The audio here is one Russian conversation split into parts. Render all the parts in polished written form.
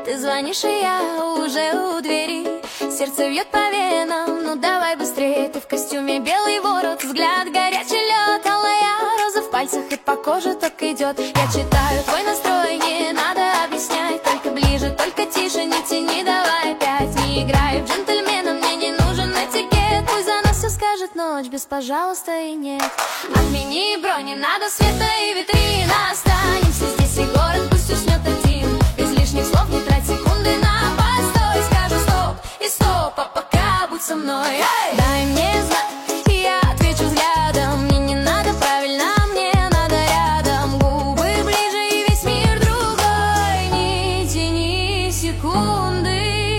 Ты звонишь, и я уже у двери. Сердце бьет по венам, ну давай быстрее. Ты в костюме, белый ворот, взгляд горячий лед. Алая роза в пальцах и по коже так идет. Я читаю твой настрой, не надо объяснять. Только ближе, только тише, не тяни, давай опять. Не играй в джентльмена, мне не нужен этикет. Пусть за нас все скажет ночь, без пожалуйста и нет. Отмени бронь, не надо света и витрин. Останемся здесь, и город пусть уснет один. Без лишних слов, не трать секунды на постой. Скажу стоп и стоп, а пока будь со мной. Дай мне знать, и я отвечу взглядом. Мне не надо правильно, мне надо рядом. Губы ближе и весь мир другой. Не тяни секунды,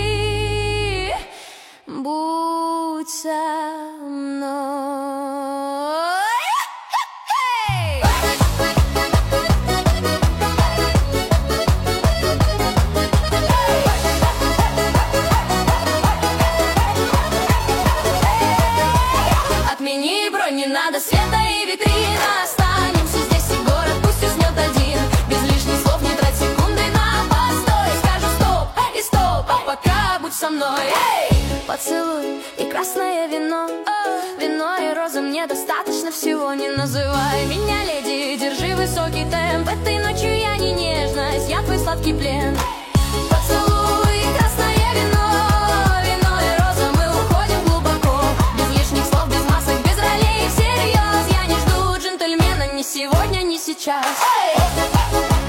будь со мной. Отмени бронь, не надо света и витрин. Останемся здесь, и город пусть уснет один. Без лишних слов, не трать секунды на постой. Скажу стоп и стоп, а пока будь со мной. Поцелуй и красное вино. Вино и розы мне достаточно всего. Не называй меня леди, держи высокий темп. Этой ночью я не нежность, я твой сладкий плен. Поцелуй и красное вино. Вино и роза, мы уходим глубоко. Без лишних слов, без масок, без ролей, всерьез. Я не жду джентльмена ни сегодня, ни сейчас.